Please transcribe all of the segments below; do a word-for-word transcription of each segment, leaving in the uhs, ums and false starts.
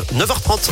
neuf heures trente.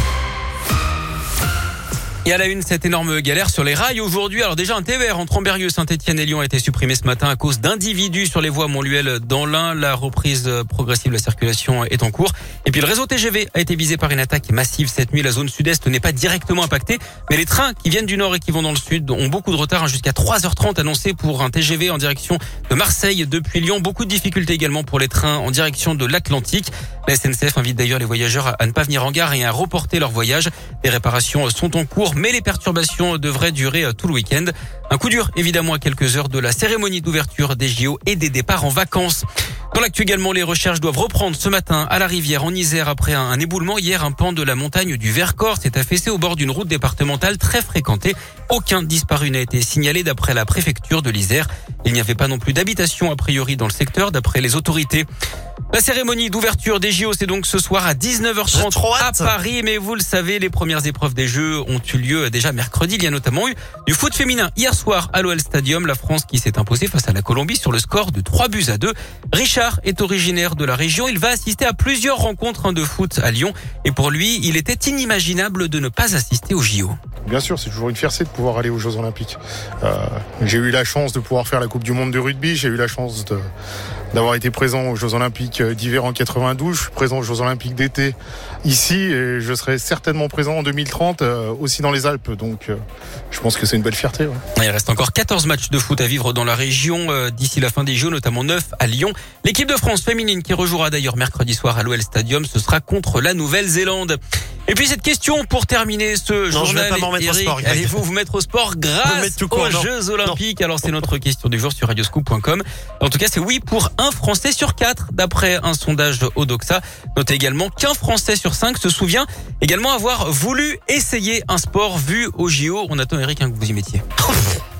Et à la une, cette énorme galère sur les rails aujourd'hui. Alors déjà, un T E R entre Ambérieu, Saint-Étienne et Lyon a été supprimé ce matin à cause d'individus sur les voies Montluel dans l'Ain. La reprise progressive de la circulation est en cours. Et puis le réseau T G V a été visé par une attaque massive cette nuit. La zone sud-est n'est pas directement impactée, mais les trains qui viennent du nord et qui vont dans le sud ont beaucoup de retard, jusqu'à trois heures trente annoncé pour un T G V en direction de Marseille depuis Lyon. Beaucoup de difficultés également pour les trains en direction de l'Atlantique. La S N C F invite d'ailleurs les voyageurs à ne pas venir en gare et à reporter leur voyage. Les réparations sont en cours, mais les perturbations devraient durer tout le week-end. Un coup dur, évidemment, à quelques heures de la cérémonie d'ouverture des J O et des départs en vacances. Dans l'actu également, les recherches doivent reprendre ce matin à la Rivière en Isère après un éboulement. Hier, un pan de la montagne du Vercors s'est affaissé au bord d'une route départementale très fréquentée. Aucun disparu n'a été signalé d'après la préfecture de l'Isère. Il n'y avait pas non plus d'habitation a priori dans le secteur d'après les autorités. La cérémonie d'ouverture des J O, c'est donc ce soir à dix-neuf heures trente à Paris. Mais vous le savez, les premières épreuves des Jeux ont eu lieu déjà mercredi. Il y a notamment eu du foot féminin hier soir à l'O L Stadium. La France qui s'est imposée face à la Colombie sur le score de trois buts à deux. Richard est originaire de la région. Il va assister à plusieurs rencontres de foot à Lyon. Et pour lui, il était inimaginable de ne pas assister aux J O. Bien sûr, c'est toujours une fierté de pouvoir aller aux Jeux Olympiques. Euh, j'ai eu la chance de pouvoir faire la Coupe du Monde de rugby. J'ai eu la chance de, d'avoir été présent aux Jeux Olympiques d'hiver en quatre-vingt-douze. Je suis présent aux Jeux Olympiques d'été ici et je serai certainement présent en deux mille trente euh, aussi dans les Alpes. Donc, euh, je pense que c'est une belle fierté. Ouais. Il reste encore quatorze matchs de foot à vivre dans la région euh, d'ici la fin des Jeux, notamment neuf à Lyon. L'équipe de France féminine qui rejouera d'ailleurs mercredi soir à l'O L Stadium, ce sera contre la Nouvelle-Zélande. Et puis cette question pour terminer ce non, journal, je vais pas m'en mettre Eric, au sport, allez-vous vous mettre au sport grâce aux court, Jeux Olympiques? Alors c'est notre question du jour sur radioscoop point com. En tout cas, c'est oui pour un Français sur quatre d'après un sondage Odoxa. Notez également qu'un Français sur cinq se souvient également avoir voulu essayer un sport vu au J O. On attend Eric hein, que vous y mettiez.